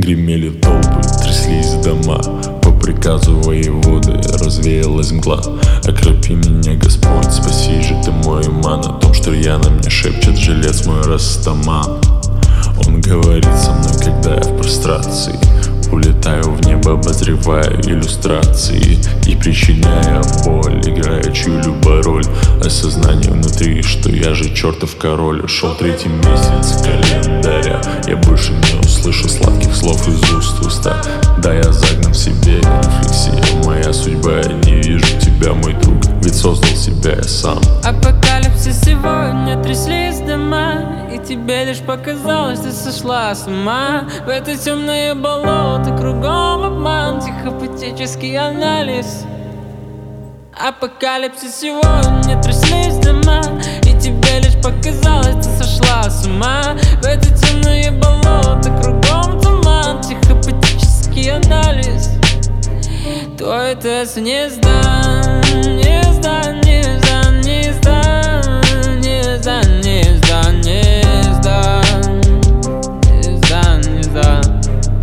Гремели толпы, тряслись дома. По приказу воеводы развеялась мгла. Окропи меня, Господь, спаси же ты мой иман. О том, что рьяно мне шепчет жилец мой Растаман. Он говорит со мной, когда я в прострации. Улетаю в небо, обозреваю иллюстрации и причиняя боль, играя чью-либо роль. Осознание внутри, что я же чертов король. Шел 3-й месяц календаря. Я больше не услышу сладких слов из уст в уста. Да, я загнан в себе, рефлексия моя судьба. Я не вижу тебя, мой друг, ведь создал себя я сам. Апокалипсис сегодня, тряслись дома, и тебе лишь показалось, ты сошла с ума. В это темное болото, кругом обман, психопатический анализ. Апокалипсис сегодня, тряслись дома, и тебе лишь показалось, ты сошла с ума. В это темное болото, кругом туман, психопатический анализ. Твой тест не сдан, не сдан, не сдан, не сдан, не сдан, не сдан, не сдан, не сдан, не сдан.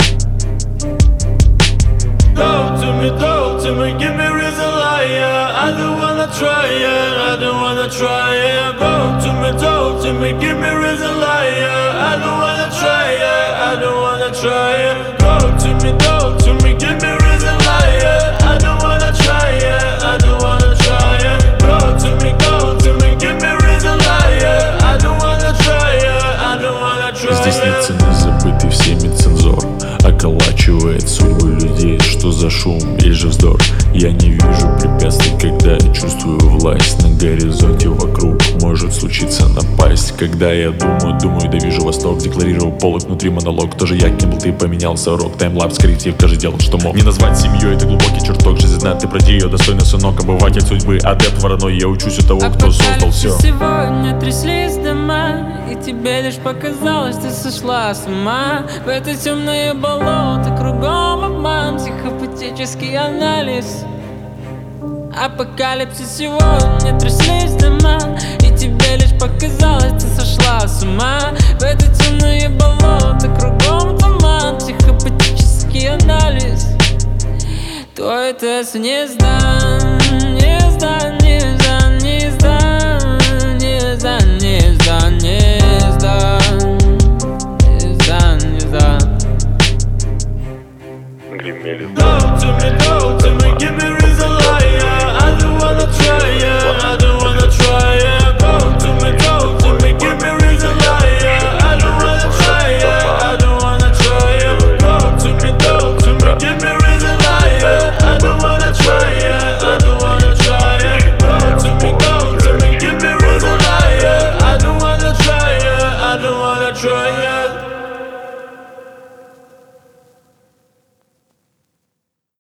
Talk to me, give me reason liar. I don't wanna try it, I don't wanna try it. Talk to me, give me reason liar. I don't wanna try it, I don't wanna try it. Talk to me, give me reason liar. I don't wanna try it, I don't wanna try it. Talk to me, give me reason liar. I don't wanna try it, I don't wanna try it. Здесь нет цены, забытый всеми цензор околачивает судьбы людей. Что за шум или же вздор? Я не вижу препятствий, когда я чувствую власть. На горизонте вокруг может случиться напасть. Когда я думаю, да вижу восток. Декларировал полок, внутри монолог. Тоже я, кем был ты, поменялся урок. Таймлапс, корректив, каждый делал, что мог. Не назвать семьей, это глубокий чертог. Жизнь знает, ты проди ее, достойный сынок. Обыватель судьбы, адепт вороной. Я учусь у того, кто создал все. Сегодня тряслись дома, и тебе лишь показалось, ты сошла с ума. В это темное болото, кругом обман, психопатический анализ. Апокалипсис сегодня, тряслись дома, и тебе лишь показалось, ты сошла с ума. В это темное болото, кругом туман, психопатический анализ. Твой тест не сдан, не сдан, не